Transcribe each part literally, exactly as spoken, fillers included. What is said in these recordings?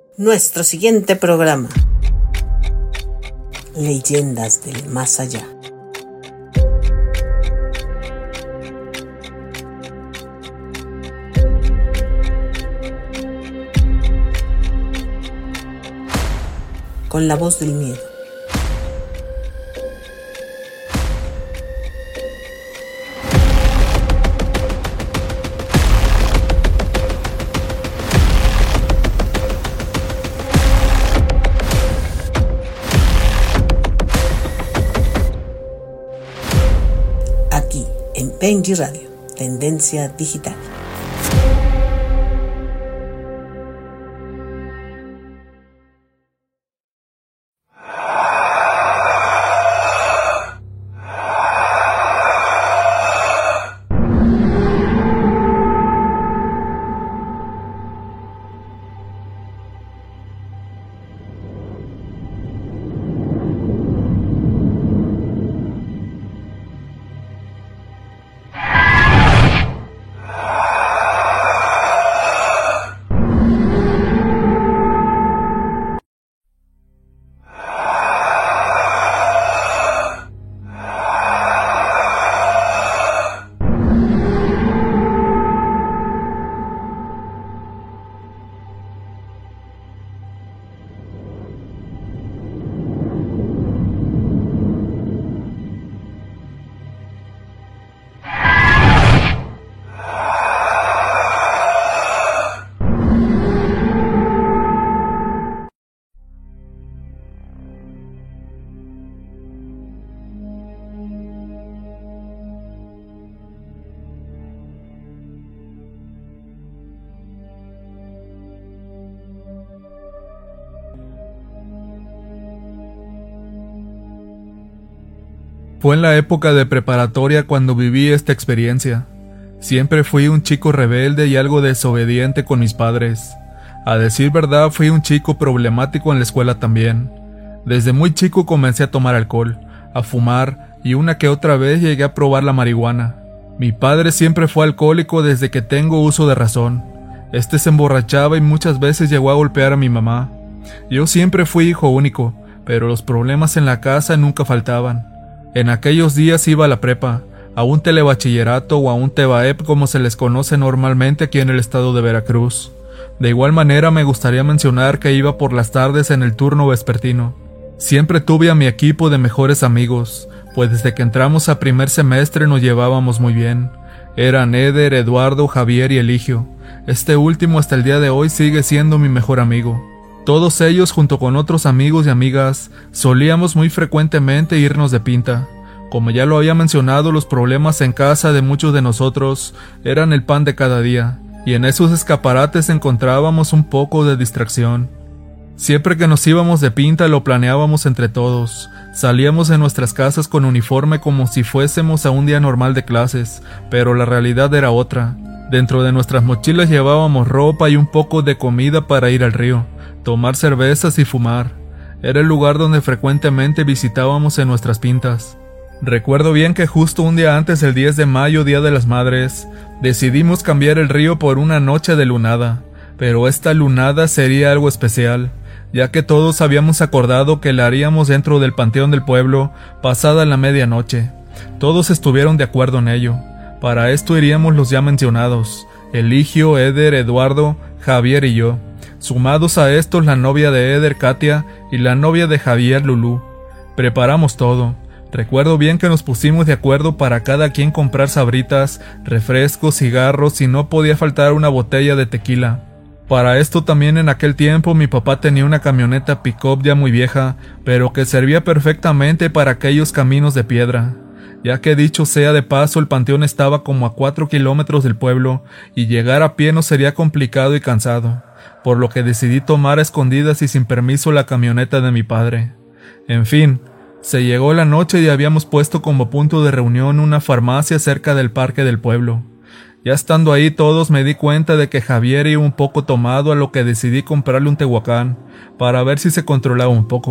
Nuestro siguiente programa: Leyendas del Más Allá. Con la voz del miedo. Aquí en Benji Radio, Tendencia Digital. Fue en la época de preparatoria cuando viví esta experiencia. Siempre fui un chico rebelde y algo desobediente con mis padres. A decir verdad, fui un chico problemático en la escuela también. Desde muy chico comencé a tomar alcohol, a fumar y una que otra vez llegué a probar la marihuana. Mi padre siempre fue alcohólico desde que tengo uso de razón. Este se emborrachaba y muchas veces llegó a golpear a mi mamá. Yo siempre fui hijo único, pero los problemas en la casa nunca faltaban. En aquellos días iba a la prepa, a un telebachillerato o a un TEBAEP como se les conoce normalmente aquí en el estado de Veracruz. De igual manera me gustaría mencionar que iba por las tardes en el turno vespertino. Siempre tuve a mi equipo de mejores amigos, pues desde que entramos a primer semestre nos llevábamos muy bien. Eran Eder, Eduardo, Javier y Eligio. Este último hasta el día de hoy sigue siendo mi mejor amigo. Todos ellos, junto con otros amigos y amigas, solíamos muy frecuentemente irnos de pinta. Como ya lo había mencionado, los problemas en casa de muchos de nosotros eran el pan de cada día, y en esos escaparates encontrábamos un poco de distracción. Siempre que nos íbamos de pinta lo planeábamos entre todos. Salíamos de nuestras casas con uniforme como si fuésemos a un día normal de clases, pero la realidad era otra. Dentro de nuestras mochilas llevábamos ropa y un poco de comida para ir al río, tomar cervezas y fumar. Era el lugar donde frecuentemente visitábamos en nuestras pintas. Recuerdo bien que justo un día antes del diez de mayo, Día de las Madres, decidimos cambiar el río por una noche de lunada, pero esta lunada sería algo especial, ya que todos habíamos acordado que la haríamos dentro del panteón del pueblo pasada la medianoche. Todos estuvieron de acuerdo en ello. Para esto iríamos los ya mencionados, Eligio, Eder, Eduardo, Javier y yo. Sumados a estos la novia de Eder, Katia, y la novia de Javier, Lulú. Preparamos todo. Recuerdo bien que nos pusimos de acuerdo para cada quien comprar sabritas, refrescos, cigarros y no podía faltar una botella de tequila. Para esto también en aquel tiempo mi papá tenía una camioneta pick-up ya muy vieja, pero que servía perfectamente para aquellos caminos de piedra. Ya que dicho sea de paso, el panteón estaba como a cuatro kilómetros del pueblo y llegar a pie no sería complicado y cansado, por lo que decidí tomar a escondidas y sin permiso la camioneta de mi padre. En fin, se llegó la noche y habíamos puesto como punto de reunión una farmacia cerca del parque del pueblo. Ya estando ahí todos me di cuenta de que Javier iba un poco tomado, a lo que decidí comprarle un tehuacán para ver si se controlaba un poco.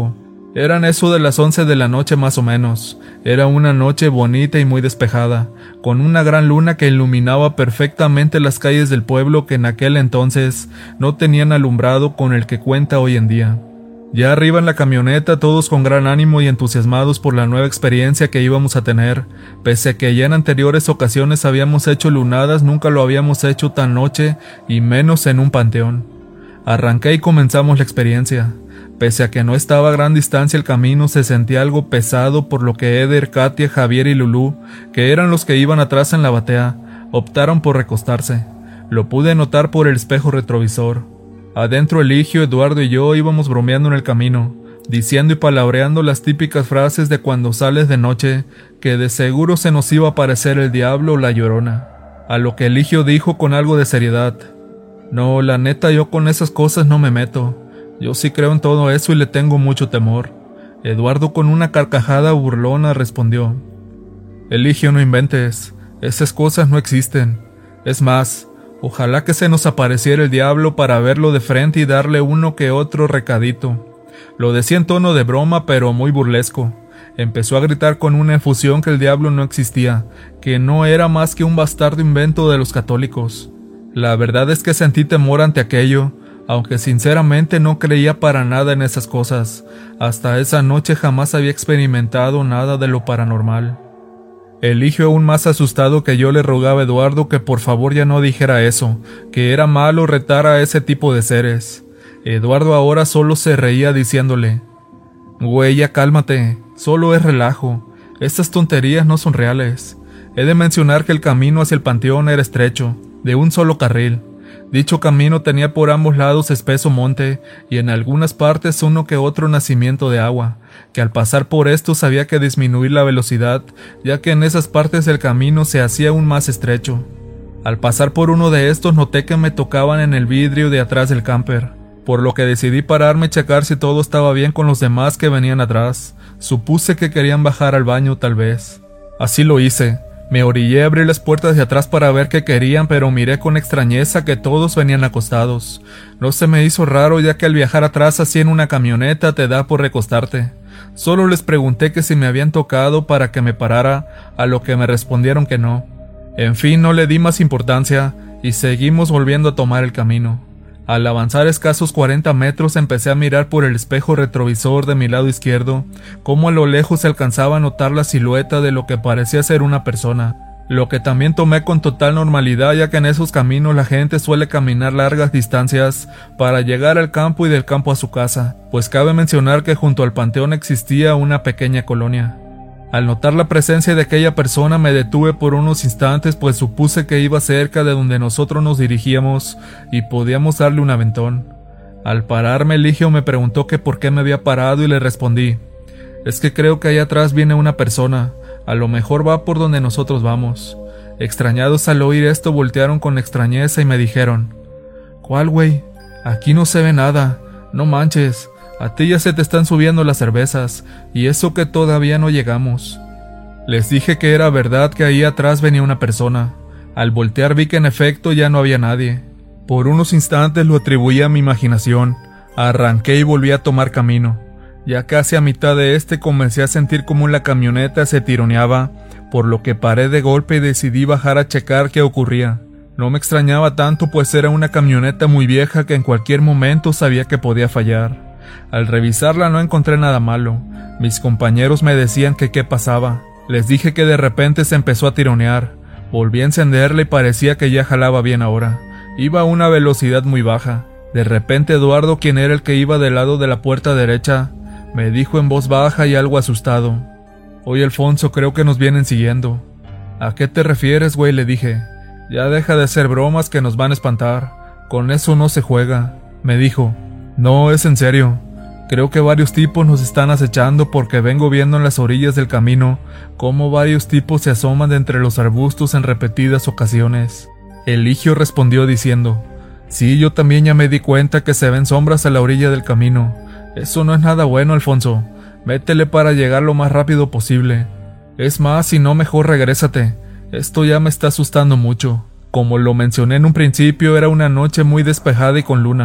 Eran eso de las once de la noche más o menos. Era una noche bonita y muy despejada, con una gran luna que iluminaba perfectamente las calles del pueblo que en aquel entonces no tenían alumbrado con el que cuenta hoy en día. Ya arriba en la camioneta, todos con gran ánimo y entusiasmados por la nueva experiencia que íbamos a tener. Pese a que ya en anteriores ocasiones habíamos hecho lunadas, nunca lo habíamos hecho tan noche y menos en un panteón. Arranqué y comenzamos la experiencia. Pese a que no estaba a gran distancia el camino, se sentía algo pesado, por lo que Eder, Katia, Javier y Lulú, que eran los que iban atrás en la batea, optaron por recostarse. Lo pude notar por el espejo retrovisor. Adentro Eligio, Eduardo y yo íbamos bromeando en el camino, diciendo y palabreando las típicas frases de cuando sales de noche, que de seguro se nos iba a aparecer el diablo o la llorona. A lo que Eligio dijo con algo de seriedad: no, la neta, yo con esas cosas no me meto. Yo sí creo en todo eso y le tengo mucho temor. Eduardo, con una carcajada burlona, respondió: Eligio, no inventes, esas cosas no existen. Es más, ojalá que se nos apareciera el diablo para verlo de frente y darle uno que otro recadito. Lo decía en tono de broma, pero muy burlesco. Empezó a gritar con una efusión que el diablo no existía, que no era más que un bastardo invento de los católicos. La verdad es que sentí temor ante aquello, aunque sinceramente no creía para nada en esas cosas. Hasta esa noche jamás había experimentado nada de lo paranormal. Eligio, aún más asustado que yo, le rogaba a Eduardo que por favor ya no dijera eso, que era malo retar a ese tipo de seres. Eduardo ahora solo se reía diciéndole: güey, ya cálmate, solo es relajo, estas tonterías no son reales. He de mencionar que el camino hacia el panteón era estrecho, de un solo carril. Dicho camino tenía por ambos lados espeso monte y en algunas partes uno que otro nacimiento de agua, que al pasar por estos había que disminuir la velocidad, ya que en esas partes el camino se hacía aún más estrecho. Al pasar por uno de estos noté que me tocaban en el vidrio de atrás del camper, por lo que decidí pararme y checar si todo estaba bien con los demás que venían atrás. Supuse que querían bajar al baño tal vez. Así lo hice. Me orillé a abrir las puertas de atrás para ver qué querían, pero miré con extrañeza que todos venían acostados. No se me hizo raro, ya que al viajar atrás así en una camioneta te da por recostarte. Solo les pregunté que si me habían tocado para que me parara, a lo que me respondieron que no. En fin, no le di más importancia y seguimos volviendo a tomar el camino. Al avanzar escasos cuarenta metros empecé a mirar por el espejo retrovisor de mi lado izquierdo, cómo a lo lejos se alcanzaba a notar la silueta de lo que parecía ser una persona, lo que también tomé con total normalidad, ya que en esos caminos la gente suele caminar largas distancias para llegar al campo y del campo a su casa, pues cabe mencionar que junto al panteón existía una pequeña colonia. Al notar la presencia de aquella persona me detuve por unos instantes, pues supuse que iba cerca de donde nosotros nos dirigíamos y podíamos darle un aventón. Al pararme, Eligio me preguntó que por qué me había parado y le respondí: es que creo que allá atrás viene una persona, a lo mejor va por donde nosotros vamos. Extrañados al oír esto voltearon con extrañeza y me dijeron: ¿cuál, güey? Aquí no se ve nada, no manches. A ti ya se te están subiendo las cervezas, y eso que todavía no llegamos. Les dije que era verdad, que ahí atrás venía una persona. Al voltear vi que en efecto ya no había nadie. Por unos instantes lo atribuí a mi imaginación. Arranqué y volví a tomar camino. Ya casi a mitad de este comencé a sentir como la camioneta se tironeaba, por lo que paré de golpe y decidí bajar a checar qué ocurría. No me extrañaba tanto, pues era una camioneta muy vieja que en cualquier momento sabía que podía fallar. Al revisarla no encontré nada malo. Mis compañeros me decían que qué pasaba. Les dije que de repente se empezó a tironear. Volví a encenderla y parecía que ya jalaba bien ahora. Iba a una velocidad muy baja. De repente Eduardo, quien era el que iba del lado de la puerta derecha, me dijo en voz baja y algo asustado: oye, Alfonso, creo que nos vienen siguiendo. ¿A qué te refieres, güey?, le dije. Ya deja de hacer bromas que nos van a espantar. Con eso no se juega. Me dijo: no, es en serio. Creo que varios tipos nos están acechando, porque vengo viendo en las orillas del camino cómo varios tipos se asoman de entre los arbustos en repetidas ocasiones. Eligio respondió diciendo: sí, yo también ya me di cuenta que se ven sombras a la orilla del camino. Eso no es nada bueno, Alfonso. Métele para llegar lo más rápido posible. Es más, si no, mejor regrésate. Esto ya me está asustando mucho. Como lo mencioné en un principio, era una noche muy despejada y con luna.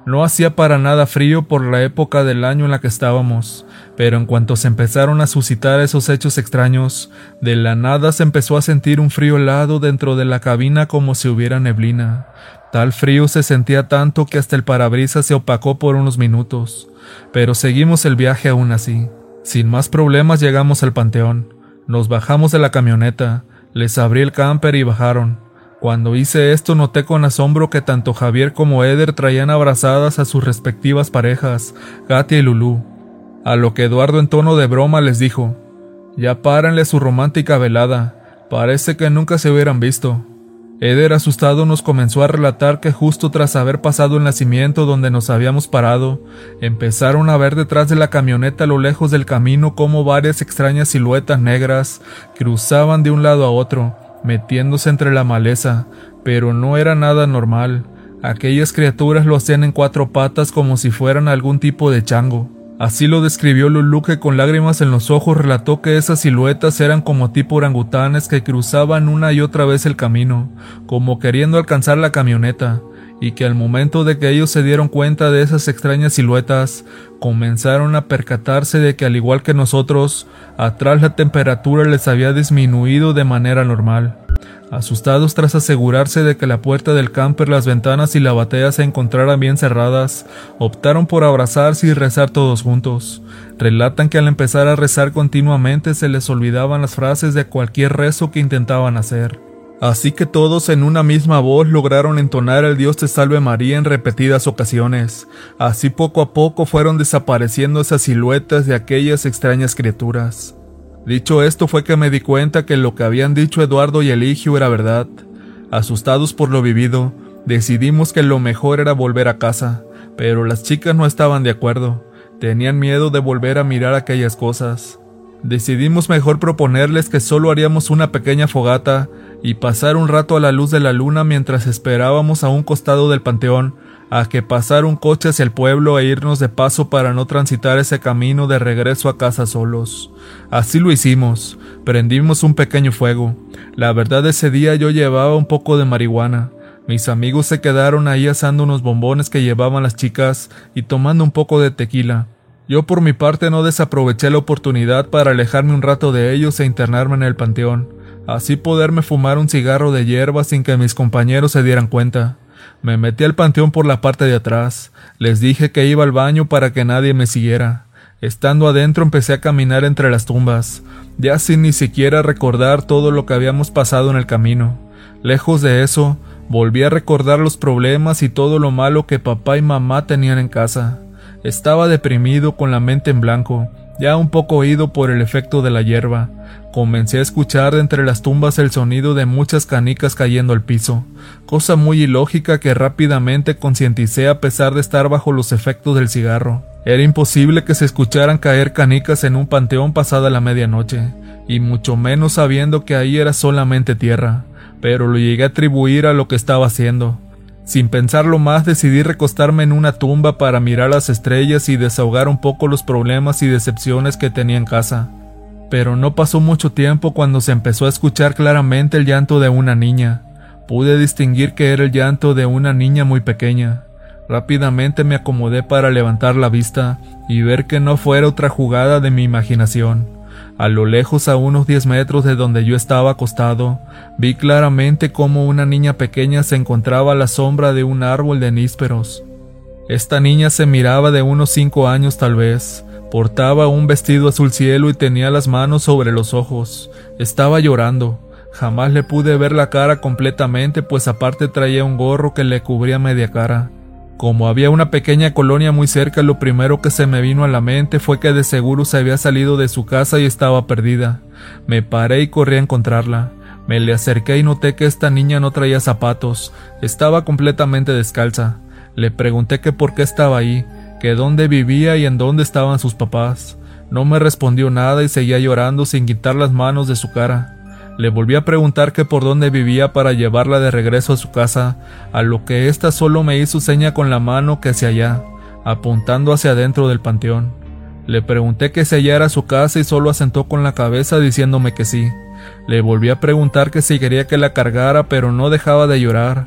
No hacía para nada frío por la época del año en la que estábamos, pero en cuanto se empezaron a suscitar esos hechos extraños, de la nada se empezó a sentir un frío helado dentro de la cabina como si hubiera neblina. Tal frío se sentía tanto que hasta el parabrisas se opacó por unos minutos, pero seguimos el viaje aún así. Sin más problemas llegamos al panteón, nos bajamos de la camioneta, les abrí el camper y bajaron. Cuando hice esto noté con asombro que tanto Javier como Eder traían abrazadas a sus respectivas parejas, Katia y Lulú, a lo que Eduardo en tono de broma les dijo: «Ya párenle su romántica velada, parece que nunca se hubieran visto». Eder asustado nos comenzó a relatar que justo tras haber pasado el nacimiento donde nos habíamos parado, empezaron a ver detrás de la camioneta a lo lejos del camino cómo varias extrañas siluetas negras cruzaban de un lado a otro, metiéndose entre la maleza, pero no era nada normal. Aquellas criaturas lo hacían en cuatro patas como si fueran algún tipo de chango. Así lo describió Lulú, que con lágrimas en los ojos relató que esas siluetas eran como tipo orangutanes que cruzaban una y otra vez el camino, como queriendo alcanzar la camioneta, y que al momento de que ellos se dieron cuenta de esas extrañas siluetas, comenzaron a percatarse de que al igual que nosotros, atrás la temperatura les había disminuido de manera normal. Asustados tras asegurarse de que la puerta del camper, las ventanas y la batea se encontraran bien cerradas, optaron por abrazarse y rezar todos juntos. Relatan que al empezar a rezar continuamente se les olvidaban las frases de cualquier rezo que intentaban hacer. Así que todos en una misma voz lograron entonar el Dios te salve María en repetidas ocasiones. Así poco a poco fueron desapareciendo esas siluetas de aquellas extrañas criaturas. Dicho esto fue que me di cuenta que lo que habían dicho Eduardo y Eligio era verdad. Asustados por lo vivido, decidimos que lo mejor era volver a casa, pero las chicas no estaban de acuerdo, tenían miedo de volver a mirar aquellas cosas. Decidimos mejor proponerles que solo haríamos una pequeña fogata y pasar un rato a la luz de la luna mientras esperábamos a un costado del panteón a que pasara un coche hacia el pueblo e irnos de paso para no transitar ese camino de regreso a casa solos. Así lo hicimos, prendimos un pequeño fuego. La verdad, ese día yo llevaba un poco de marihuana. Mis amigos se quedaron ahí asando unos bombones que llevaban las chicas y tomando un poco de tequila. Yo por mi parte no desaproveché la oportunidad para alejarme un rato de ellos e internarme en el panteón, así poderme fumar un cigarro de hierba sin que mis compañeros se dieran cuenta. Me metí al panteón por la parte de atrás, les dije que iba al baño para que nadie me siguiera. Estando adentro empecé a caminar entre las tumbas, ya sin ni siquiera recordar todo lo que habíamos pasado en el camino. Lejos de eso, volví a recordar los problemas y todo lo malo que papá y mamá tenían en casa. Estaba deprimido, con la mente en blanco, ya un poco ido por el efecto de la hierba. Comencé a escuchar de entre las tumbas el sonido de muchas canicas cayendo al piso, cosa muy ilógica que rápidamente concienticé a pesar de estar bajo los efectos del cigarro. Era imposible que se escucharan caer canicas en un panteón pasada la medianoche, y mucho menos sabiendo que ahí era solamente tierra, pero lo llegué a atribuir a lo que estaba haciendo. Sin pensarlo más, decidí recostarme en una tumba para mirar las estrellas y desahogar un poco los problemas y decepciones que tenía en casa. Pero no pasó mucho tiempo cuando se empezó a escuchar claramente el llanto de una niña. Pude distinguir que era el llanto de una niña muy pequeña. Rápidamente me acomodé para levantar la vista y ver que no fuera otra jugada de mi imaginación. A lo lejos, a unos diez metros de donde yo estaba acostado, vi claramente cómo una niña pequeña se encontraba a la sombra de un árbol de nísperos. Esta niña se miraba de unos cinco años tal vez. Portaba un vestido azul cielo y tenía las manos sobre los ojos. Estaba llorando. Jamás le pude ver la cara completamente, pues aparte traía un gorro que le cubría media cara. Como había una pequeña colonia muy cerca, lo primero que se me vino a la mente fue que de seguro se había salido de su casa y estaba perdida. Me paré y corrí a encontrarla. Me le acerqué y noté que esta niña no traía zapatos, estaba completamente descalza. Le pregunté que por qué estaba ahí, que dónde vivía y en dónde estaban sus papás. No me respondió nada y seguía llorando sin quitar las manos de su cara. Le volví a preguntar que por dónde vivía para llevarla de regreso a su casa, a lo que ésta solo me hizo seña con la mano que hacia allá, apuntando hacia adentro del panteón. Le pregunté que si allá era su casa y solo asentó con la cabeza diciéndome que sí. Le volví a preguntar que si quería que la cargara, pero no dejaba de llorar.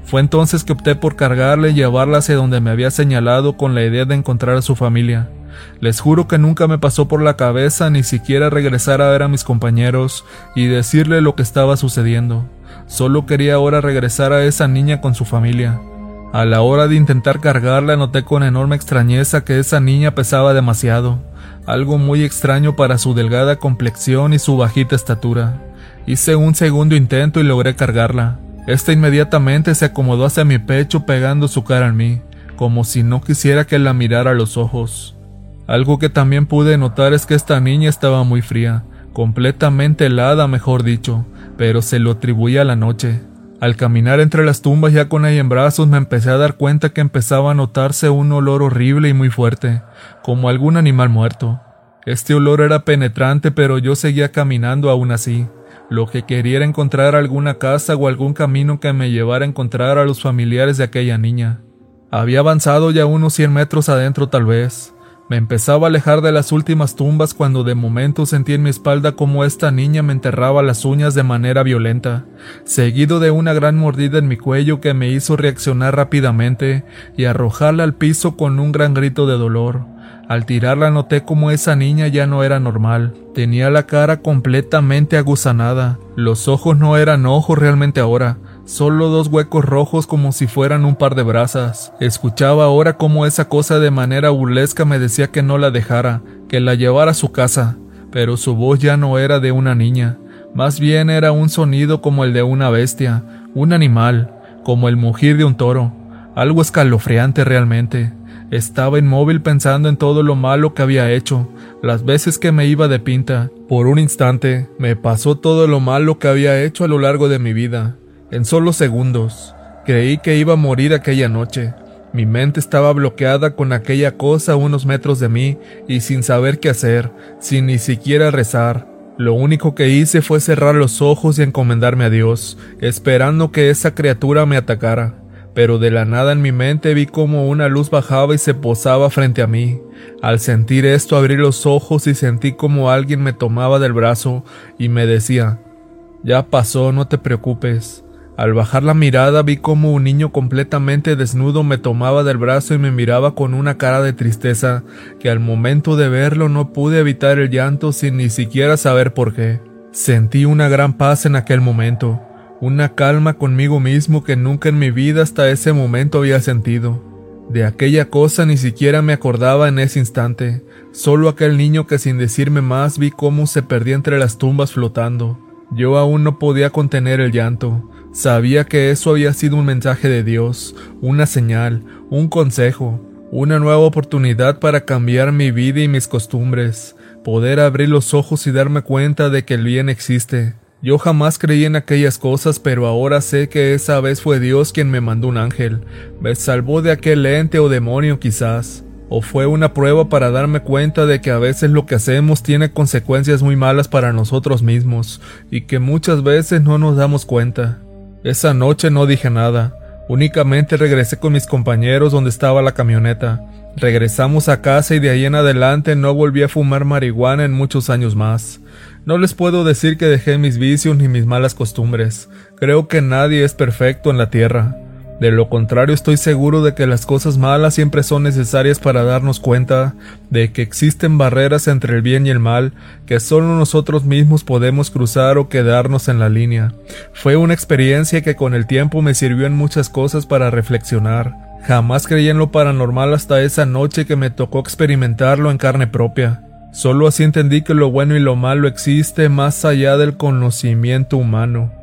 Fue entonces que opté por cargarla y llevarla hacia donde me había señalado con la idea de encontrar a su familia. Les juro que nunca me pasó por la cabeza ni siquiera regresar a ver a mis compañeros y decirle lo que estaba sucediendo. Solo quería ahora regresar a esa niña con su familia. A la hora de intentar cargarla noté con enorme extrañeza que esa niña pesaba demasiado, algo muy extraño para su delgada complexión y su bajita estatura. Hice un segundo intento y logré cargarla. Esta inmediatamente se acomodó hacia mi pecho pegando su cara en mí, como si no quisiera que la mirara a los ojos. Algo que también pude notar es que esta niña estaba muy fría, completamente helada mejor dicho, pero se lo atribuía a la noche. Al caminar entre las tumbas ya con ella en brazos me empecé a dar cuenta que empezaba a notarse un olor horrible y muy fuerte, como algún animal muerto. Este olor era penetrante, pero yo seguía caminando aún así. Lo que quería era encontrar alguna casa o algún camino que me llevara a encontrar a los familiares de aquella niña. Había avanzado ya unos cien metros adentro tal vez. Me empezaba a alejar de las últimas tumbas cuando de momento sentí en mi espalda como esta niña me enterraba las uñas de manera violenta, seguido de una gran mordida en mi cuello que me hizo reaccionar rápidamente y arrojarla al piso con un gran grito de dolor. Al tirarla noté como esa niña ya no era normal. Tenía la cara completamente aguzanada. Los ojos no eran ojos realmente ahora, solo dos huecos rojos como si fueran un par de brasas. Escuchaba ahora cómo esa cosa de manera burlesca me decía que no la dejara, que la llevara a su casa, pero su voz ya no era de una niña, más bien era un sonido como el de una bestia, un animal, como el mugir de un toro, algo escalofriante realmente. Estaba inmóvil pensando en todo lo malo que había hecho, las veces que me iba de pinta. Por un instante, me pasó todo lo malo que había hecho a lo largo de mi vida. En solo segundos, creí que iba a morir aquella noche. Mi mente estaba bloqueada con aquella cosa a unos metros de mí y sin saber qué hacer, sin ni siquiera rezar. Lo único que hice fue cerrar los ojos y encomendarme a Dios, esperando que esa criatura me atacara. Pero de la nada en mi mente vi como una luz bajaba y se posaba frente a mí. Al sentir esto abrí los ojos y sentí como alguien me tomaba del brazo y me decía: «Ya pasó, no te preocupes». Al bajar la mirada vi como un niño completamente desnudo me tomaba del brazo y me miraba con una cara de tristeza que al momento de verlo no pude evitar el llanto sin ni siquiera saber por qué. Sentí una gran paz en aquel momento. Una calma conmigo mismo que nunca en mi vida hasta ese momento había sentido. De aquella cosa ni siquiera me acordaba en ese instante, solo aquel niño que sin decirme más vi cómo se perdía entre las tumbas flotando. Yo aún no podía contener el llanto. Sabía que eso había sido un mensaje de Dios, una señal, un consejo, una nueva oportunidad para cambiar mi vida y mis costumbres, poder abrir los ojos y darme cuenta de que el bien existe. Yo jamás creí en aquellas cosas, pero ahora sé que esa vez fue Dios quien me mandó un ángel. Me salvó de aquel ente o demonio quizás. O fue una prueba para darme cuenta de que a veces lo que hacemos tiene consecuencias muy malas para nosotros mismos, y que muchas veces no nos damos cuenta. Esa noche no dije nada. Únicamente regresé con mis compañeros donde estaba la camioneta. Regresamos a casa y de ahí en adelante no volví a fumar marihuana en muchos años más. No les puedo decir que dejé mis vicios ni mis malas costumbres. Creo que nadie es perfecto en la tierra. De lo contrario, estoy seguro de que las cosas malas siempre son necesarias para darnos cuenta de que existen barreras entre el bien y el mal que solo nosotros mismos podemos cruzar o quedarnos en la línea. Fue una experiencia que con el tiempo me sirvió en muchas cosas para reflexionar. Jamás creí en lo paranormal hasta esa noche que me tocó experimentarlo en carne propia. Solo así entendí que lo bueno y lo malo existe más allá del conocimiento humano.